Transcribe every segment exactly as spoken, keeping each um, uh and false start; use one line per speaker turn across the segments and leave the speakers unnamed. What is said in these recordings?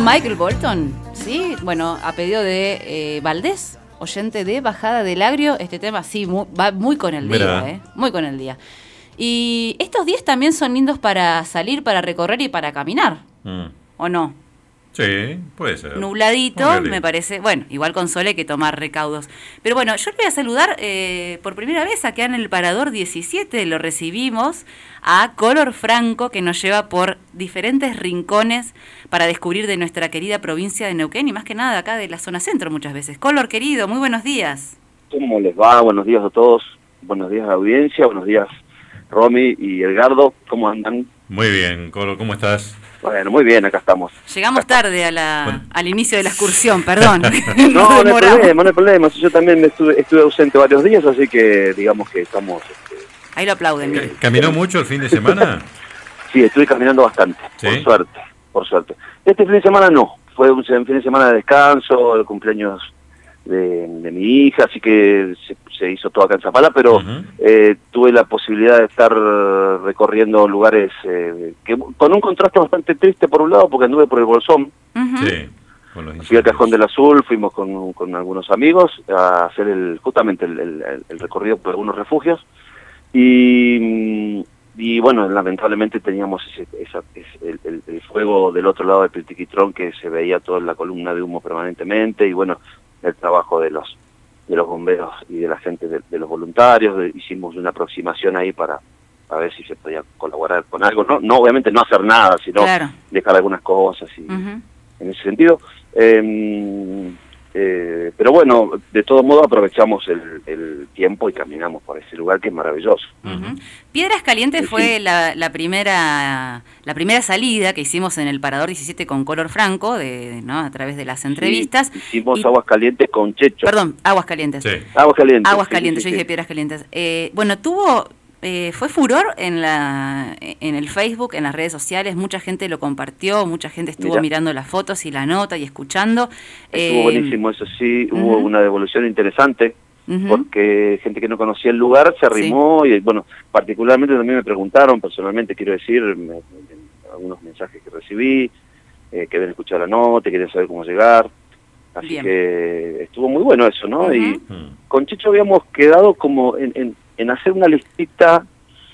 Michael Bolton, sí, bueno, a pedido de eh, Valdés, oyente de Bajada del Agrio, este tema sí, muy, va muy con el
Mirá.
día, eh, muy con el día. Y estos días también son lindos para salir, para recorrer y para caminar,
Mm.
¿o no?
Sí, puede ser.
Nubladito,
Muy bien.
me parece, bueno, igual con sol hay que tomar recaudos. Pero bueno, yo le voy a saludar eh, por primera vez acá en el Parador diecisiete, lo recibimos a Color Franco, que nos lleva por diferentes rincones para descubrir de nuestra querida provincia de Neuquén y más que nada acá de la zona centro muchas veces. Color, querido, muy buenos días.
¿Cómo les va? Buenos días a todos, buenos días a la audiencia, buenos días Romy y Edgardo, ¿cómo andan?
Muy bien, Colo, ¿cómo estás?
Bueno, muy bien, acá estamos.
Llegamos
acá
tarde a la,
Bueno.
al inicio de la excursión, perdón.
No, no hay
demoramos.
problema, no hay problema. Yo también me estuve, estuve ausente varios días, así que digamos que estamos... Este,
Ahí lo aplauden.
Ca-
mire.
¿Caminó mucho el fin de semana?
sí, estuve caminando bastante,
¿Sí?
por suerte, por suerte. Este fin de semana no, fue un fin de semana de descanso, el cumpleaños de, de mi hija, así que se, se hizo todo acá en Zapala, pero
Ujú.
eh, tuve la posibilidad de estar recorriendo lugares eh, que con un contraste bastante triste por un lado, porque anduve por el Bolsón,
Ujú.
Sí. Con los
fui al Cajón
incendios.
del Azul, fuimos con, con algunos amigos a hacer el justamente el, el- el recorrido por algunos refugios, y, y bueno, lamentablemente teníamos ese, esa, ese- el, el- el fuego del otro lado del Piltiquitrón, que se veía toda la columna de humo permanentemente, y bueno, el trabajo de los de los bomberos y de la gente de, de los voluntarios, de- hicimos una aproximación ahí para, para ver si se podía colaborar con algo, no, no obviamente no hacer nada, sino
Claro.
dejar algunas cosas y
Ujú.
en ese sentido. Eh, eh, pero bueno, de todo modo aprovechamos el, el tiempo y caminamos por ese lugar que es maravilloso.
Ujú. Piedras Calientes
Sí,
fue
sí.
la, la primera la primera salida que hicimos en el Parador diecisiete con Color Franco, de, ¿no? a través de las entrevistas.
Sí, hicimos
Y-
Aguas Calientes con Checho.
Perdón, Aguas Calientes.
Sí.
Aguas Calientes.
Aguas
sí,
Calientes,
sí,
yo
sí.
dije Piedras Calientes. Eh, bueno, tuvo, eh, fue furor en la en el Facebook, en las redes sociales, mucha gente lo compartió, mucha gente estuvo
Mirá.
mirando las fotos y la nota y escuchando.
Estuvo
Eh,
buenísimo, eso sí, hubo
ujú.
una devolución interesante,
ujú.
porque gente que no conocía el lugar se arrimó y bueno, particularmente también me preguntaron, personalmente quiero decir, me- me- algunos mensajes que recibí, eh, que habían escuchado la nota, y querían saber cómo llegar, así
Bien.
que estuvo muy bueno eso, ¿no?
Ujú.
Y
Mm.
con Checho habíamos quedado como en, en, en hacer una listita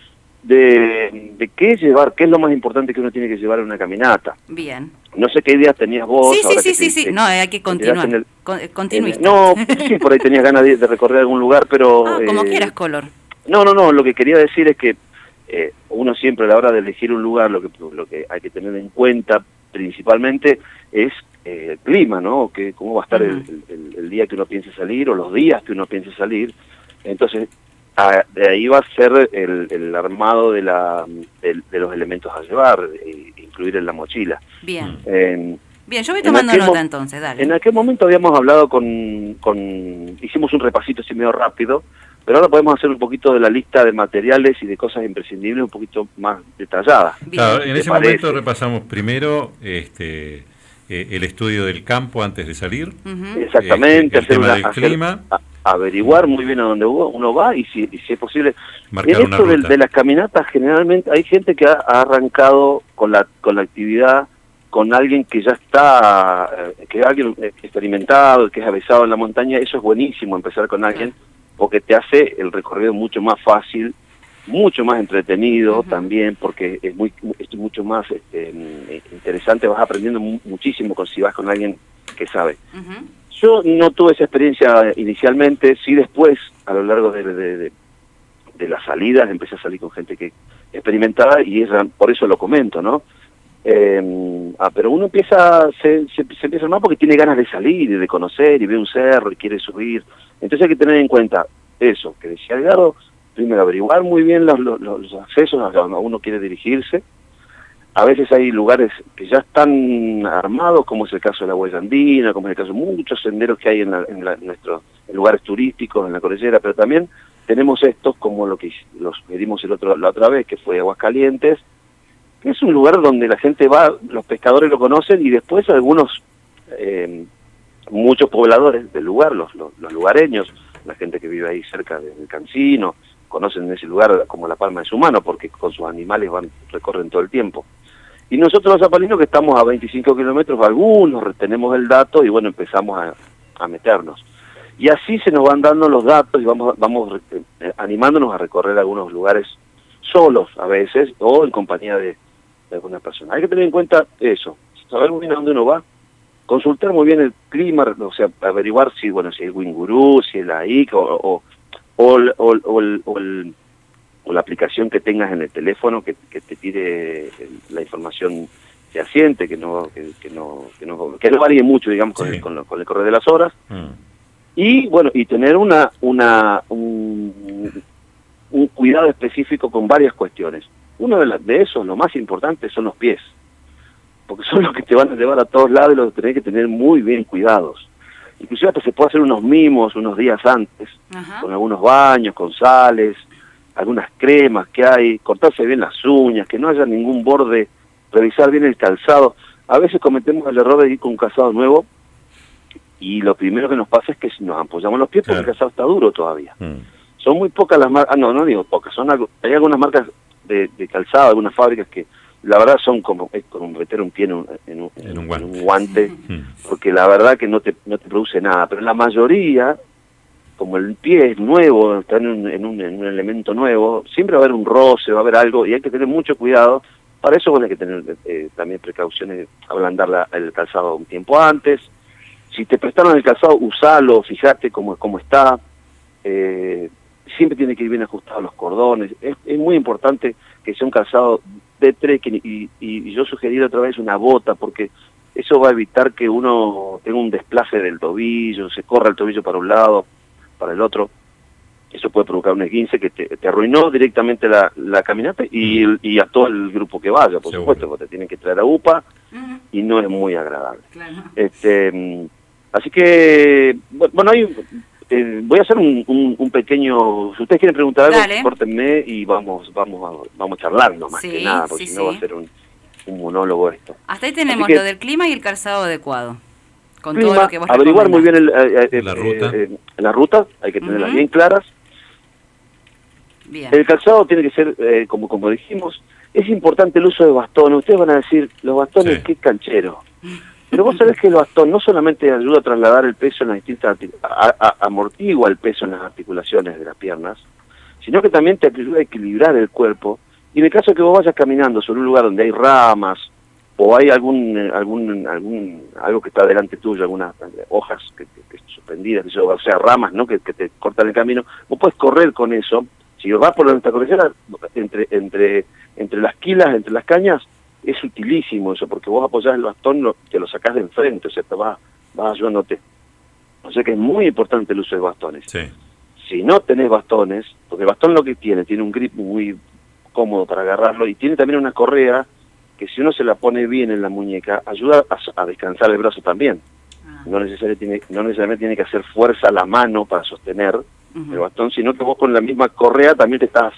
de, de qué llevar, qué es lo más importante que uno tiene que llevar en una caminata.
Bien.
No sé qué ideas tenías vos.
Sí, sí,
ahora
sí,
que
sí,
te-
sí.
te-
No, hay que
te
continuar.
quedás en el-
Con- eh,
en-
continuista.
no, sí, por ahí tenías ganas de, de recorrer algún lugar, pero...
Ah, como
eh,
quieras, Color.
No, no, no, lo que quería decir es que eh, uno siempre a la hora de elegir un lugar, lo que lo que hay que tener en cuenta principalmente es eh, el clima, ¿no? Que cómo va a estar el,
Ujú.
el- el- el día que uno piense salir o los días que uno piense salir. Entonces, a- de ahí va a ser el, el armado de, la, de, de los elementos a llevar, e incluir en la mochila.
Bien.
En,
Bien, yo voy
en
tomando
aquel
nota
mo-
entonces, dale.
en aquel momento habíamos hablado con, con... Hicimos un repasito así medio rápido, pero ahora podemos hacer un poquito de la lista de materiales y de cosas imprescindibles un poquito más detallada.
Bien.
Claro, en
¿Te
ese
parece?
momento repasamos primero este eh, el estudio del campo antes de salir.
Ujú.
Exactamente,
el
hacer
tema
una,
del
hacer-
clima.
a- averiguar muy bien a dónde uno uno va y si, y si es posible.
Marcar
En
una
esto de,
ruta.
de las caminatas, generalmente hay gente que ha, ha arrancado con la con la actividad con alguien que ya está, eh, que es alguien experimentado, que es avisado en la montaña. Eso es buenísimo, empezar con alguien, porque te hace el recorrido mucho más fácil, mucho más entretenido.
Ujú.
También, porque es muy es mucho más este, interesante, vas aprendiendo mu- muchísimo con, si vas con alguien que sabe.
Ujú.
Yo no tuve esa experiencia inicialmente, sí después, a lo largo de, de, de, de las salidas, empecé a salir con gente que experimentaba y es, por eso lo comento, ¿no? Eh, ah, pero uno empieza, se, se, se empieza a armar porque tiene ganas de salir y de conocer y ve un cerro y quiere subir. Entonces hay que tener en cuenta eso, que decía Edgardo, primero averiguar muy bien los, los, los accesos a donde uno quiere dirigirse. A veces hay lugares que ya están armados, como es el caso de la Huella Andina, como es el caso de muchos senderos que hay en, la, en, la, en nuestros en lugares turísticos, en la cordillera, pero también tenemos estos como lo que los que dimos el otro, la otra vez, que fue Aguascalientes, que es un lugar donde la gente va, los pescadores lo conocen y después algunos, eh, muchos pobladores del lugar, los, los, los lugareños, la gente que vive ahí cerca del Cancino, conocen ese lugar como la palma de su mano porque con sus animales van recorren todo el tiempo. Y nosotros los zapalinos que estamos a veinticinco kilómetros, algunos tenemos el dato y bueno, empezamos a, a meternos. Y así se nos van dando los datos y vamos, vamos eh, animándonos a recorrer algunos lugares solos a veces o en compañía de, de alguna persona. Hay que tener en cuenta eso, saber muy bien a dónde uno va, consultar muy bien el clima, o sea, averiguar si bueno si es Winguru, si es la I C o, o, o, o, o, o, el, o, el, o la aplicación que tengas en el teléfono que, que te tire la información fehaciente, que no que, que no que no que no varíe mucho, digamos, con, sí. el, con, lo, con el correr de las horas. Mm. Y bueno, y tener una una un, un cuidado específico con varias cuestiones. Uno de, la, de esos, lo más importante, son los pies, porque son los que te van a llevar a todos lados y los tenés que tener muy bien cuidados. Inclusive hasta se puede hacer unos mimos unos días antes, Ajá. con algunos baños, con sales, algunas cremas que hay, cortarse bien las uñas, que no haya ningún borde, revisar bien el calzado. A veces cometemos el error de ir con un calzado nuevo, y lo primero que nos pasa es que nos apoyamos los pies porque claro. el calzado está duro todavía. Mm. Son muy pocas las marcas, ah, no, no digo pocas, son algo, hay algunas marcas de, de calzado, algunas fábricas que la verdad son como, es como meter un pie en un, en un, en un guante, en un guante mm. porque la verdad que no te, no te produce nada, pero la mayoría, como el pie es nuevo, está en un, en un, en un elemento nuevo, siempre va a haber un roce, va a haber algo, y hay que tener mucho cuidado. Para eso bueno, hay que tener eh, también precauciones, ablandar la, el calzado un tiempo antes. Si te prestaron el calzado, usalo, fíjate cómo, cómo está. Eh, siempre tiene que ir bien ajustados los cordones. Es, es muy importante que sea un calzado de trekking y, y, y yo sugerí otra vez una bota, porque eso va a evitar que uno tenga un desplace del tobillo, se corra el tobillo para un lado, para el otro. Eso puede provocar un esguince que te, te arruinó directamente la, la caminata y, y a todo el grupo que vaya, por Seguro. supuesto, porque te tienen que traer a U P A uh-huh. y no es muy agradable. Claro. Este, así que, bueno, hay, eh, voy a hacer un, un, un pequeño... Si ustedes quieren preguntar algo, Dale. córtenme y vamos vamos a, vamos charlando más sí, que nada, porque sí, si no sí. va a ser un, un monólogo esto.
Hasta ahí tenemos
que,
lo del clima y el calzado adecuado. Con
clima,
todo lo que vos
averiguar muy bien el, eh, eh,
la, ruta.
Eh, eh, la ruta, hay que tenerlas uh-huh. bien claras.
Bien.
El calzado tiene que ser, eh, como como dijimos, es importante el uso de bastones. Ustedes van a decir, los bastones, sí. qué canchero. Pero vos sabés que el bastón no solamente ayuda a trasladar el peso en las distintas, a, a, amortigua el peso en las articulaciones de las piernas, sino que también te ayuda a equilibrar el cuerpo. Y en el caso de que vos vayas caminando sobre un lugar donde hay ramas, o hay algún algún algún algo que está delante tuyo, algunas hojas que, que, que suspendidas, o sea, ramas, ¿no? Que, que te cortan el camino, vos podés correr con eso. Si vas por la cordillera, entre entre entre las quilas, entre las cañas, es utilísimo eso, porque vos apoyás el bastón, lo, te lo sacás de enfrente, o sea, te vas, vas ayudándote. O sea que es muy importante el uso de bastones.
Sí. Si
no tenés bastones, porque el bastón lo que tiene, tiene un grip muy cómodo para agarrarlo, y tiene también una correa que si uno se la pone bien en la muñeca, ayuda a, a descansar el brazo también. Ah. No necesariamente tiene, no necesariamente tiene que hacer fuerza a la mano para sostener uh-huh. el bastón, sino que vos con la misma correa también te estás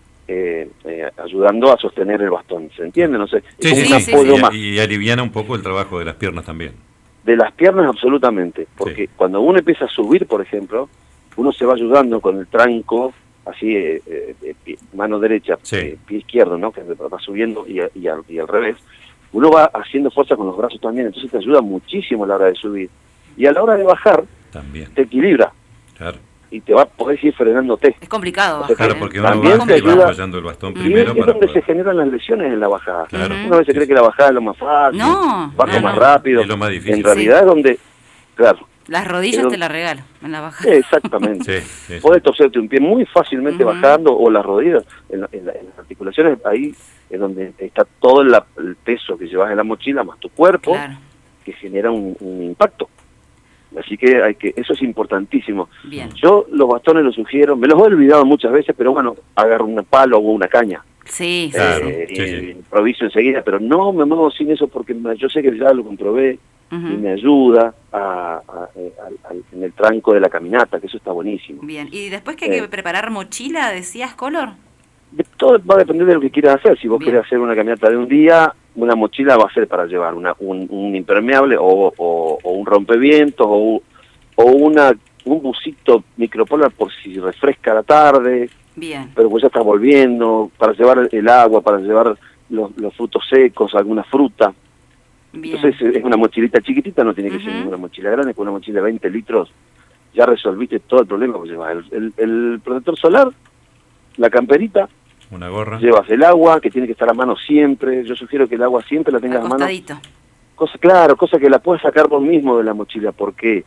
eh, eh, ayudando a sostener el bastón. ¿Se entiende? No sé.
Sí, sí, sí, sí. Más. Y, y aliviana un poco el trabajo de las piernas también.
De las piernas absolutamente, porque sí. cuando uno empieza a subir, por ejemplo, uno se va ayudando con el tranco, así, eh, eh, pie, mano derecha, sí. eh, pie izquierdo, ¿no? Que va subiendo y, y, al, y al revés. Uno va haciendo fuerza con los brazos también, entonces te ayuda muchísimo a la hora de subir. Y a la hora de bajar,
también
te equilibra.
Claro.
Y te va a poder ir frenándote.
Es complicado
bajar. Claro, porque uno
también
va,
te ayuda,
va apoyando el bastón primero.
Y es,
para
es donde
poder...
se generan las lesiones en la bajada.
Claro.
Uno a veces cree que la bajada es lo más fácil,
no,
bajo
no,
más
no.
rápido.
Es lo más difícil.
En realidad sí. es donde, claro.
Las rodillas te las regalo en la bajada.
Exactamente.
sí, sí,
Podés torcerte un pie muy fácilmente uh-huh. bajando, o las rodillas, en, la, en, la, en las articulaciones, ahí es donde está todo el, el peso que llevas en la mochila, más tu cuerpo, claro. que genera un, un impacto. Así que hay que eso es importantísimo.
Bien.
Yo los bastones los sugiero, me los he olvidado muchas veces, pero bueno, agarro un palo o una caña.
Sí,
eh,
claro.
Y,
sí, sí.
improviso enseguida, pero no me muevo sin eso porque yo sé que ya lo comprobé uh-huh. y me ayuda a, a, a, a, a, en el tranco de la caminata, que eso está buenísimo.
Bien, y después que hay eh, que preparar mochila, decías, Color.
De, todo va a depender de lo que quieras hacer. Si vos Bien. querés hacer una caminata de un día, una mochila va a ser para llevar una, un, un impermeable o, o, o un rompevientos o, o una un busito micropolar por si refresca la tarde.
Bien.
Pero pues ya está volviendo, para llevar el agua, para llevar los, los frutos secos, alguna fruta. Bien. Entonces es una mochilita chiquitita, no tiene que uh-huh. ser ninguna mochila grande, con una mochila de veinte litros ya resolviste todo el problema, pues llevas el, el, el protector solar, la camperita,
una gorra,
llevas el agua, que tiene que estar a mano siempre. Yo sugiero que el agua siempre la tengas a mano. Cosa, claro, cosa que la puedas sacar vos mismo de la mochila, porque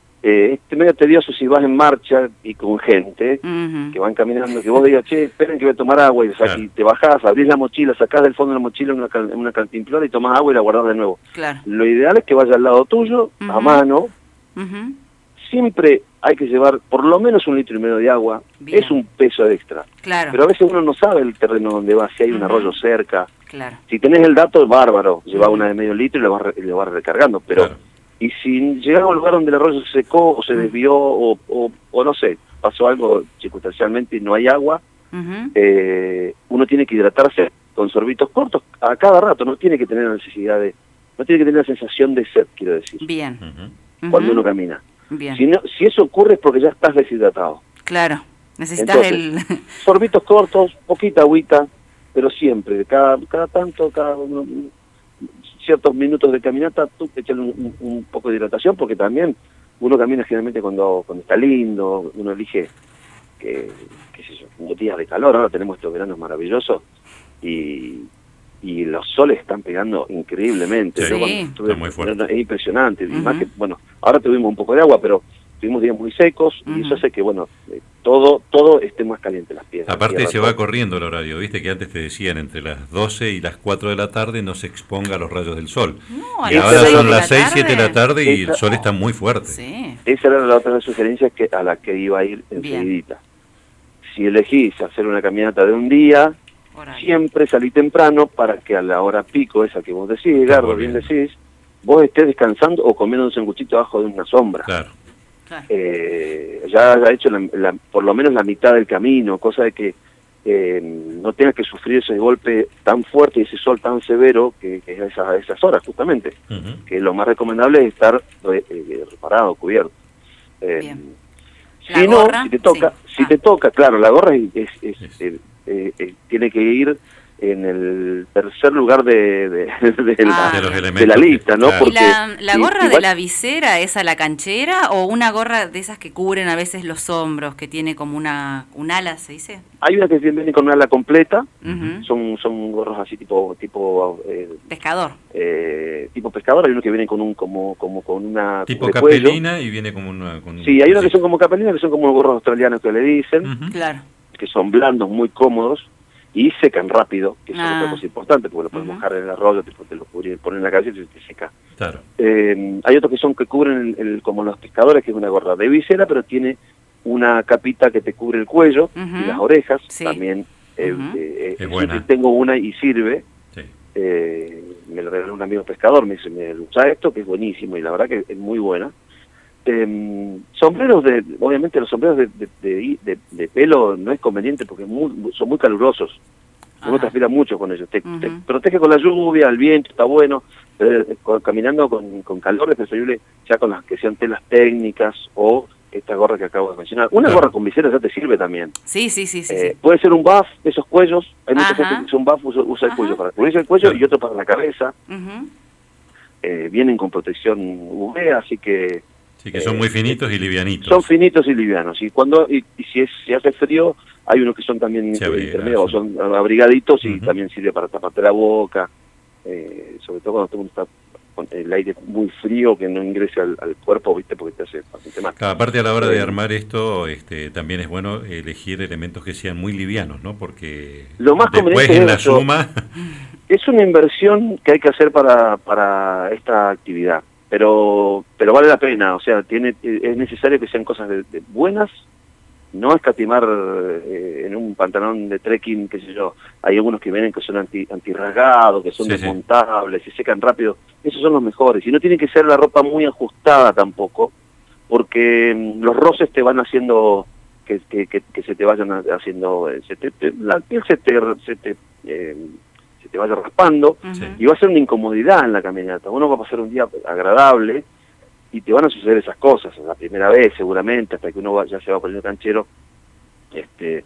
eh, es medio tedioso si vas en marcha y con gente uh-huh. que van caminando, que vos digas, che, esperen que voy a tomar agua, y, claro. y te bajás, abrís la mochila, sacás del fondo de la mochila una, una cantimplora y tomás agua y la guardás de nuevo.
Claro.
Lo ideal es que vaya al lado tuyo, uh-huh. a mano. Uh-huh. Siempre hay que llevar por lo menos un litro y medio de agua. Bien. Es un peso extra.
Claro.
Pero a veces uno no sabe el terreno donde va, si hay un uh-huh. arroyo cerca.
Claro.
Si tenés el dato, bárbaro, lleva uh-huh. una de medio litro y lo vas, re, lo vas recargando. Pero claro. Y si llegás a un lugar donde el arroyo se secó o se uh-huh. desvió o, o, o no sé, pasó algo circunstancialmente y no hay agua, uh-huh. eh, uno tiene que hidratarse con sorbitos cortos a cada rato. No tiene que tener la necesidad de, no tiene que tener la sensación de sed, quiero decir.
Bien.
Uh-huh. Cuando uh-huh. uno camina.
Bien.
Si, no, si eso ocurre es porque ya estás deshidratado.
Claro, necesitas
Entonces,
el...
sorbitos cortos, poquita agüita, pero siempre, cada cada tanto, cada uno, ciertos minutos de caminata, tú echale un, un, un poco de hidratación, porque también uno camina generalmente cuando cuando está lindo, uno elige, que, qué sé yo, unos días de calor, ahora tenemos estos veranos maravillosos, y... y los soles están pegando increíblemente.
Sí,
Yo cuando estuve,
muy fuerte.
Es impresionante. Uh-huh. Y más que, bueno, ahora tuvimos un poco de agua, pero tuvimos días muy secos uh-huh. y eso hace que, bueno, eh, todo todo esté más caliente las piedras.
Aparte se va corriendo el horario, viste que antes te decían entre las doce y las cuatro de la tarde no se exponga a los rayos del sol. No, y ahora son las seis, siete de la tarde y esa, el sol está muy fuerte.
Sí.
Esa era la otra sugerencia que a la que iba a ir enseguidita. Si elegís hacer una caminata de un día, horario. Siempre salí temprano para que a la hora pico, esa que vos decís, Gardo, bien decís, vos estés descansando o comiendo un sanguchito abajo de una sombra.
Claro.
Claro.
Eh, ya haya hecho la, la, por lo menos la mitad del camino, cosa de que eh, no tengas que sufrir ese golpe tan fuerte y ese sol tan severo que, que es a esas, esas horas justamente. Uh-huh. Que lo más recomendable es estar eh, reparado, cubierto. Eh,
Bien.
Si no, gorra, si te toca, sí. si ah. te toca, claro, la gorra es, es, es, es eh, eh, eh, tiene que ir en el tercer lugar de, de, de,
ah,
la,
de, los
de la lista, ¿no?
Claro.
Porque
¿Y la, la gorra
igual,
de la visera es a la canchera o una gorra de esas que cubren a veces los hombros, que tiene como una un ala, se dice?
Hay una que viene con una ala completa,
uh-huh.
son son gorros así tipo tipo eh,
pescador,
eh, tipo pescador. Hay uno que viene con un como como con una
tipo capelina y viene como una con
sí, hay unos que son como capelina, que son como los gorros australianos que le dicen,
uh-huh. claro,
que son blandos, muy cómodos y secan rápido, que eso ah. es otra cosa importante, porque lo puedes uh-huh. mojar en el arroyo, te, te lo pones en la cabeza y te seca.
Claro.
Eh, hay otros que son que cubren el, el, como los pescadores, que es una gorra de visera, pero tiene una capita que te cubre el cuello uh-huh. y las orejas, sí. también eh, uh-huh. eh,
es buena.
Tengo una y sirve,
sí.
eh, me lo regaló un amigo pescador, me dice, me usa esto, que es buenísimo, y la verdad que es muy buena. Eh, sombreros de, obviamente los sombreros de, de, de, de, de pelo no es conveniente porque es muy, son muy calurosos. Ajá. Uno transpira mucho con ellos. Te, uh-huh. te protege con la lluvia, el viento, está bueno. Pero con, caminando con, con calor es preferible ya con las que sean telas técnicas o esta gorra que acabo de mencionar. Una claro. gorra con visera ya te sirve también.
Sí, sí, sí. sí,
eh,
sí.
Puede ser un buff de esos cuellos. Hay mucha
Ajá.
gente que usa un buff, usa, usa el cuello para cubrirse el cuello y otro para la cabeza.
Uh-huh.
Eh, vienen con protección U V, así que...
Sí, que son eh, muy finitos y livianitos.
Son finitos y livianos. Y cuando y, y si es si hace frío, hay unos que son también sí, intermedios, o son abrigaditos y uh-huh. también sirve para taparte la boca. Eh, sobre todo cuando todo está con el aire muy frío, que no ingrese al, al cuerpo, ¿viste? Porque te hace bastante mal.
Claro, aparte, a la hora de armar esto, este, también es bueno elegir elementos que sean muy livianos, ¿no? Porque
lo más
después en la eso, suma...
Es una inversión que hay que hacer para, para esta actividad. Pero pero vale la pena, o sea, tiene es necesario que sean cosas de, de buenas, no escatimar eh, en un pantalón de trekking, qué sé yo, hay algunos que vienen que son anti antirrasgados, que son sí, desmontables, sí. se secan rápido, esos son los mejores, y no tiene que ser la ropa muy ajustada tampoco, porque mm, los roces te van haciendo que, que, que, que se te vayan haciendo, se te, te, la piel se te... Se te eh, te vaya raspando, uh-huh. y va a ser una incomodidad en la caminata. Uno va a pasar un día agradable y te van a suceder esas cosas, la primera vez seguramente, hasta que uno va, ya se va poniendo canchero, este,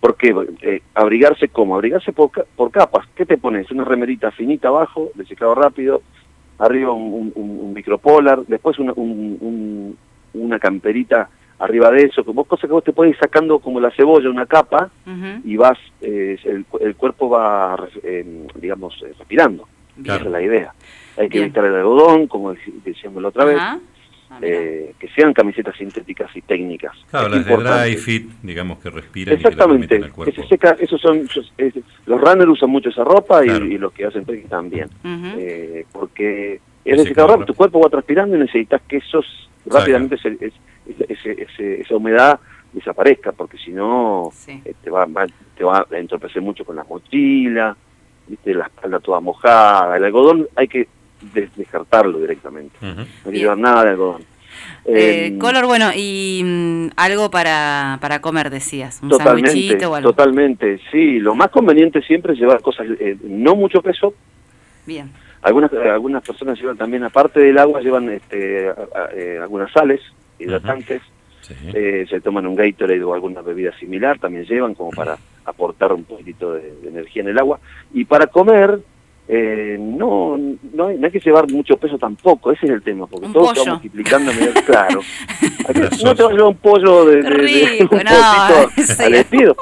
¿Por qué? Eh, abrigarse ¿cómo? Abrigarse por, por capas. ¿Qué te pones? Una remerita finita abajo, de secado rápido, arriba un, un, un micropolar, después una, un, un, una camperita arriba de eso, como cosas que vos te puedes ir sacando como la cebolla, una capa, uh-huh. y vas, eh, el, el cuerpo va, eh, digamos, eh, respirando. Claro. Esa es la idea. Hay que Bien. evitar el algodón, como decíamos la otra vez, uh-huh. ah, eh, que sean camisetas sintéticas y técnicas.
Claro, las de dry fit, digamos, que respiran.
Exactamente,
y que,
que se seca, esos son, esos, es, los runners usan mucho esa ropa, claro. y, y los que hacen trekking también, uh-huh. eh, porque es de secado rápido, tu cuerpo va transpirando y necesitas que esos rápidamente se, es, Ese, ese, esa humedad desaparezca, porque si no sí. eh, te, va, va, te va a entorpecer mucho con la mochila, ¿viste? La espalda toda mojada. El algodón hay que des descartarlo directamente, uh-huh. no hay que llevar nada de algodón.
Eh, eh, Color, bueno, y mm, algo para, para comer, decías, un
totalmente,
sandwichito o algo.
Totalmente, sí, lo más conveniente siempre es llevar cosas, eh, no mucho peso.
Bien.
Algunas, algunas personas llevan también, aparte del agua, llevan este, a, a, eh, algunas sales hidratantes, uh-huh. sí. eh, se toman un Gatorade o alguna bebida similar, también llevan como para aportar un poquitito de, de energía en el agua. Y para comer, eh, no, no, hay, no hay que llevar mucho peso tampoco, ese es el tema, porque
un
todo
pollo.
se va multiplicando a medida, claro. No te vas a llevar un pollo de, de, de, de un
no,
poquito al estilo,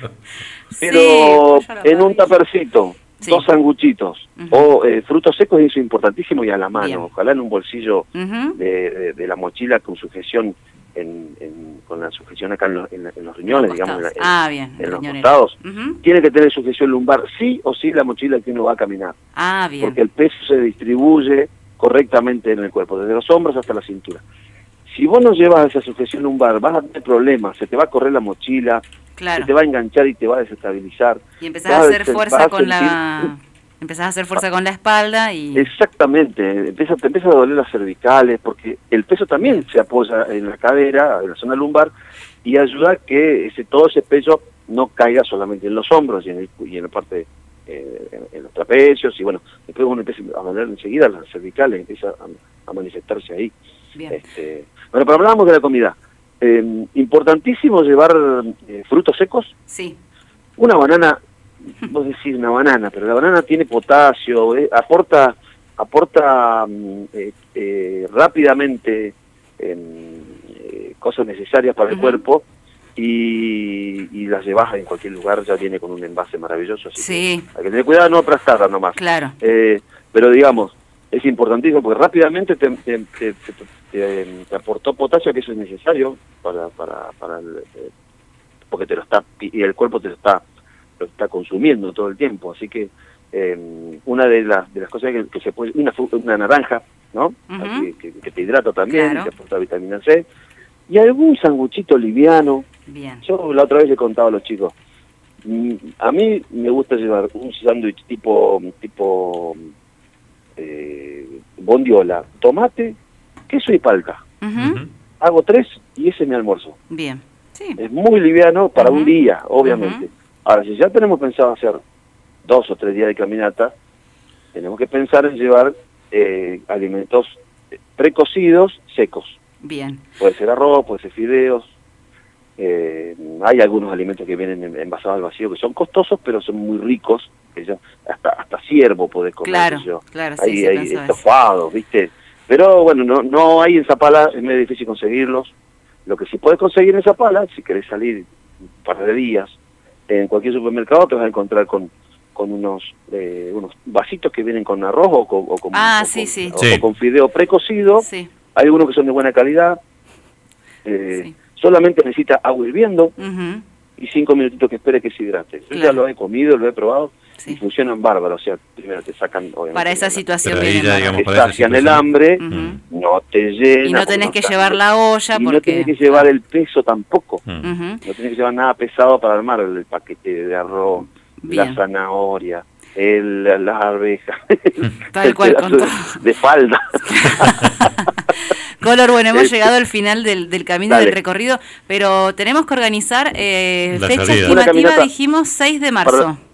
pero sí, en un tapercito, sí. dos sanguchitos, uh-huh. o eh, frutos secos, eso es importantísimo, y a la mano. Bien. Ojalá en un bolsillo uh-huh. de, de, de la mochila con sujeción, en, en, con la sujeción acá en los, en, en los riñones, los digamos, en,
ah, bien,
en los costados. Uh-huh. Tiene que tener sujeción lumbar, sí o sí, la mochila que uno va a caminar.
Ah, bien.
Porque el peso se distribuye correctamente en el cuerpo, desde los hombros hasta la cintura. Si vos no llevas esa sujeción lumbar, vas a tener problemas, se te va a correr la mochila, claro. se te va a enganchar y te va a desestabilizar.
Y empezás a hacer fuerza con sentir... la... Empezás a hacer fuerza con la espalda y...
Exactamente, empieza, te empiezan a doler las cervicales, porque el peso también se apoya en la cadera, en la zona lumbar, y ayuda a que ese, todo ese peso no caiga solamente en los hombros y en, el, y en la parte, eh, en, en los trapecios, y bueno, después uno empieza a doler enseguida las cervicales, empieza a, a manifestarse ahí.
Bien.
Este, bueno, pero hablábamos de la comida. Eh, importantísimo llevar eh, frutos secos.
Sí.
Una banana, vos decís una banana, pero la banana tiene potasio, eh, aporta aporta eh, eh, rápidamente eh, cosas necesarias para el uh-huh. cuerpo, y, y las llevas en cualquier lugar, ya viene con un envase maravilloso, así
sí.
que hay que tener cuidado, no aplastarla nomás.
Claro.
Eh, pero digamos, es importantísimo porque rápidamente te, te, te, te, te, te aportó potasio, que eso es necesario para para para el, eh, porque te lo está, y el cuerpo te lo está lo está consumiendo todo el tiempo, así que eh, una de las de las cosas que, que se puede, una una naranja, ¿no? Uh-huh. Así que, que te hidrata también, claro. te aporta vitamina C, y algún sanguchito liviano.
Bien.
Yo la otra vez le contaba a los chicos, a mí me gusta llevar un sándwich tipo tipo eh, bondiola, tomate, queso y palta. Uh-huh. Hago tres y ese es mi almuerzo.
Bien. Sí.
Es muy liviano para uh-huh. un día, obviamente. Uh-huh. Ahora, si ya tenemos pensado hacer dos o tres días de caminata, tenemos que pensar en llevar eh, alimentos precocidos, secos.
Bien.
Puede ser arroz, puede ser fideos. Eh, hay algunos alimentos que vienen envasados al vacío que son costosos, pero son muy ricos. Que ya, hasta hasta ciervo podés comer.
Claro,
yo.
claro,
hay,
sí, sí,
hay estofados, ¿viste? Pero bueno, no no hay en Zapala, es medio difícil conseguirlos. Lo que sí podés conseguir en Zapala, si querés salir un par de días, en cualquier supermercado te vas a encontrar con con unos eh, unos vasitos que vienen con arroz o con, o con,
ah,
o
sí,
con,
sí.
O,
sí.
o con fideo precocido.
Sí.
Hay algunos que son de buena calidad. Eh, sí. Solamente necesita agua hirviendo uh-huh. y cinco minutitos que espere que se hidrate. Yo claro. ya lo he comido, lo he probado. Sí. Y funcionan bárbaros, o sea, primero te sacan...
Para esa situación
bien, ya, digamos,
te sacian el hambre, uh-huh. no te llena...
Y no tenés que llevar la olla,
y
porque...
no tenés que llevar el peso tampoco.
Uh-huh.
No tenés que llevar nada pesado para armar el paquete de arroz, bien. La zanahoria, el, las arvejas,
tal
el
cual, con todo.
De falda.
Color, bueno, hemos llegado al final del, del camino, Dale. Del recorrido, pero tenemos que organizar eh, fecha salida. Estimativa, dijimos seis de marzo.
Para,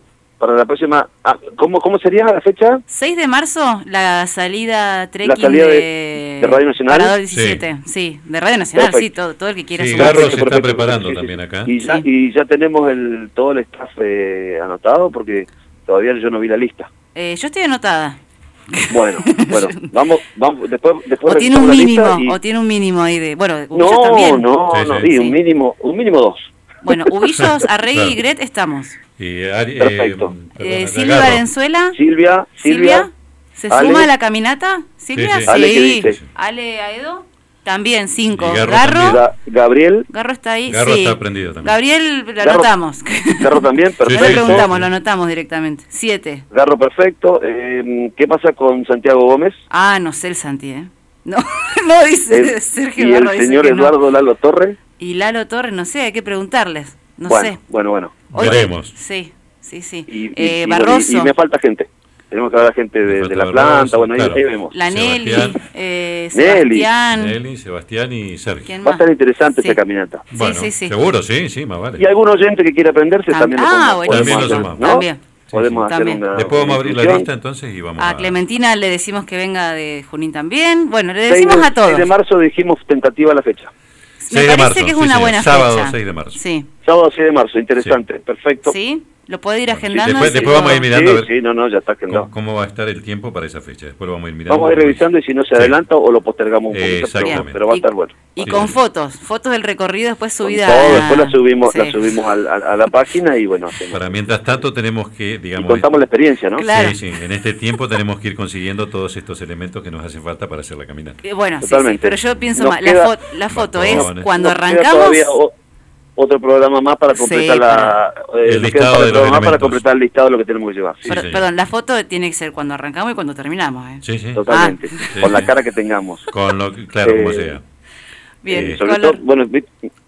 para la próxima... Ah, ¿cómo, ¿Cómo sería la fecha?
seis de marzo, la salida trekking
la salida de,
de,
de Radio Nacional.
Parador diecisiete, sí. sí, de Radio Nacional,
Perfecto.
sí, todo, todo el que quiera
sí,
sumar.
Garro se
Perfecto,
está
perfecto,
preparando
sí, sí,
también
sí.
acá.
Y ya,
Sí.
y ya tenemos el todo el staff eh, anotado, porque todavía yo no vi la lista.
Eh, yo estoy anotada.
Bueno, bueno, vamos, vamos, después, después
O tiene un
revisamos la
mínimo,
lista y-
o tiene un mínimo ahí de... Bueno,
No,
Ubillos también.
no,
Sí,
no,
sí.
sí,
Sí.
un mínimo, un mínimo dos.
Bueno, Ubillos, Arregui
Claro.
y Gret estamos.
Y, Ari-
Perfecto.
Eh,
Eh,
perdona,
Silvia
Garro.
Valenzuela.
Silvia, Silvia,
Silvia, ¿se
Ale.
suma a la caminata? Silvia,
Sí,
sí.
sí.
Ale, ¿qué dice?
Ale Aedo, también, cinco.
Y Garro
Garro,
también.
Ga- Gabriel,
Garro está ahí,
Garro
sí.
está prendido también.
Gabriel, lo
Garro-
anotamos.
Garro también,
No
perfecto.
le
sí,
preguntamos,
sí.
lo anotamos directamente. Siete.
Garro, perfecto. Eh, ¿Qué pasa con Santiago Gómez?
Ah, no sé el Santi, ¿eh? No, no dice
El-
Sergio
y
Garro,
el
dice
señor
que no.
Eduardo Lalo Torres.
Y Lalo Torres, no sé, hay que preguntarles. No
bueno,
sé.
bueno, bueno.
Hoy-
Veremos.
Sí, sí, sí.
Y, y-
eh,
y-
Barroso,
y- y me falta gente. Tenemos que hablar gente
Me
de,
falta
de la
Barroso,
planta, bueno, ahí,
claro.
ahí vemos.
la Nelly,
Sebastián.
eh,
Nelly.
Sebastián.
Nelly, Sebastián y Sergio.
¿Quién
Va a
más?
estar interesante
Sí.
esta caminata.
Sí,
Bueno,
sí, sí.
seguro, sí, sí, más vale.
Y algún oyente que quiera aprenderse
Tam-
también lo
ah,
podemos,
buenísimo.
También lo
hacer,
sumamos.
¿no?
También.
Podemos
Sí,
hacer
También.
una
Después vamos a
una
abrir la
inclusión.
lista entonces y vamos
A
a...
Clementina le decimos que venga de Junín también. Bueno, le
seis
decimos
de-
a todos.
seis de marzo dijimos tentativa la fecha.
Me
seis de
parece
marzo,
que es
sí,
una
señor.
buena
Sábado
fecha.
seis de marzo.
Sí,
Sábado seis de marzo, interesante, perfecto.
sí. Lo puede ir
Bueno,
agendando.
después-
y
después
lo-
vamos a ir mirando a
Sí,
ver
sí, no, no, ya está agendado.
¿Cómo, cómo va a estar el tiempo para esa fecha? Después lo vamos a ir mirando.
Vamos a ir revisando y si no se
Sí.
adelanta o lo postergamos un poquito, pero,
Exactamente.
pero va a
Y-
estar bueno.
Y
Sí,
con
sí.
fotos, fotos del recorrido después
Con
subida.
todo,
a-
después la subimos,
Sí.
la subimos al- a, a la página y bueno, hacemos.
Para mientras tanto tenemos que,
Y
digamos...
contamos la experiencia, ¿no?
Claro.
Sí, sí, en este tiempo tenemos que ir consiguiendo todos estos elementos que nos hacen falta para hacer la caminata.
Eh, Bueno, sí, sí,
Totalmente.
pero yo pienso
Nos
más, la,
queda-
fo- la foto es
Bastones.
cuando
Nos queda
arrancamos.
todavía o- otro programa más para completar
Sí,
la eh,
El
nos queda
listado
otro
de los
programa más para
elementos.
completar el listado de lo que tenemos que llevar. Sí,
Pero-
señor.
perdón, la foto tiene que ser cuando arrancamos y cuando terminamos. ¿eh?
Sí, sí.
totalmente.
Sí,
Con la
sí.
cara que tengamos.
Con lo que- claro, como
Eh,
sea.
Bien,
Eh,
Sobre
color-
todo, bueno, vi-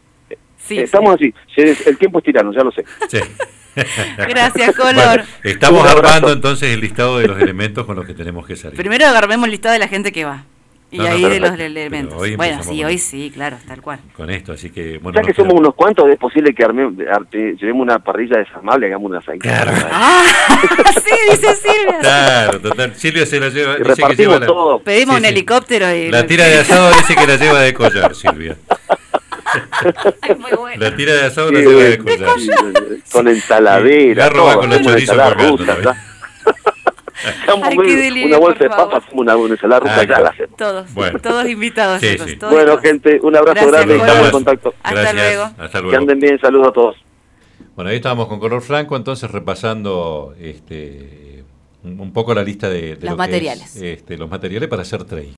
sí,
estamos así. Se- El tiempo es tirano, ya lo sé.
Sí.
Gracias, Color.
Bueno, estamos
Un abrazo.
armando entonces el listado de los elementos con los que tenemos que salir.
Primero agarremos el listado de la gente que va. Y
No, no,
ahí de
perfecto.
los elementos.
Pero hoy
Bueno,
empezamos
sí,
con
hoy
eso.
sí, claro, tal cual.
Con esto, así que bueno.
Ya
nos
que somos
queda-
unos cuantos, es posible que arme, arte- llevemos una parrilla desarmable y hagamos una
Claro.
Ah, sí, dice Silvia.
Claro, total. Silvia se la lleva.
Y
Dice que
repartimos
lleva la,
todo.
Pedimos
Sí,
un
sí.
helicóptero y...
la tira de asado dice que la lleva de collar, Silvia.
Ay, muy bueno.
La tira de asado
Sí,
la lleva de
bueno,
collar.
sí, con ensaladera,
Garro va
todo,
con los
hacemos
chorizos
ensalada
colgando
rusa,
también.
¿ya? Hagamos
Ay,
un-
qué delirio,
una bolsa
por
de papas,
favor.
hacemos una, una ensalada rusa,
Ah,
ya
claro.
la hacemos.
Todos,
Bueno.
todos invitados,
Sí,
chicos.
sí.
todos
Bueno,
invitados.
gente, un abrazo
Gracias,
grande y
Color.
estamos en contacto.
Hasta
Gracias.
luego.
Hasta
Que
luego.
anden bien, saludos a todos.
Bueno, ahí estábamos con Color Franco, entonces repasando este un un poco la lista de, de
Los
lo que es,
materiales.
este, los materiales para hacer trail.